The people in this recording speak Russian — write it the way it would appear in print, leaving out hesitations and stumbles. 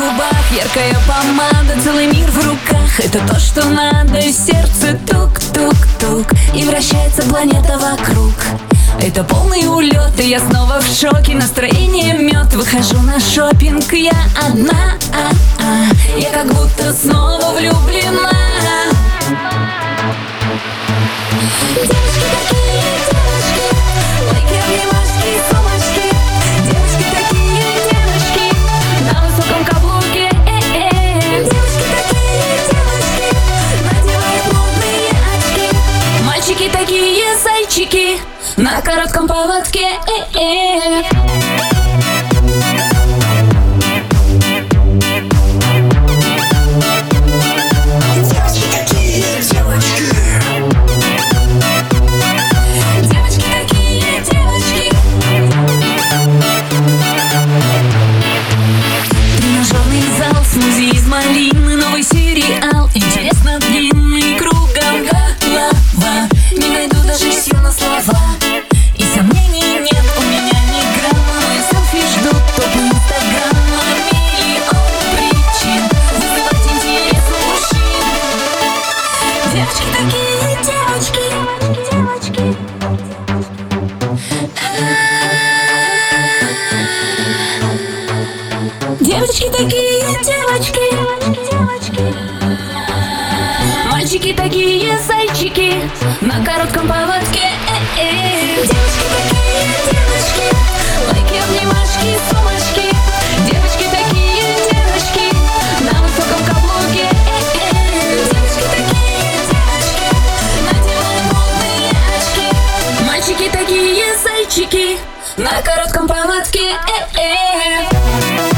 губах, яркая помада, целый мир в руках. Это то, что надо, и сердце тук-тук-тук, и вращается планета вокруг. Это полный улет, и я снова в шоке. Настроение мед, выхожу на шопинг. Я одна, я как будто снова влюблена. Девочки такие, девочки, лайки, обнимашки, сумочки. Девочки такие, девочки, на высоком каблуке. Девочки такие, девочки, надевают модные очки. Мальчики такие, зайчики, на коротком поводке. Тренажерный зал, смузи из малины, новый сериал, интересно длинный, кругом голова. Не найду даже сил на слова, и сомнений нет у меня ни грамма. Мои селфи ждут топы инстаграма. Миллион причин вызывать интерес у мужчин. Девочки такие, девочки, девочки. Девочки такие, девочки, девочки. Мальчики такие, зайчики, на коротком поводке. Девочки такие, девочки, лайки, обнимашки, сумочки. Девочки такие, девочки, на высоком каблуке. Девочки такие, девочки, надевают модные очки. Мальчики такие, зайчики, на коротком поводке.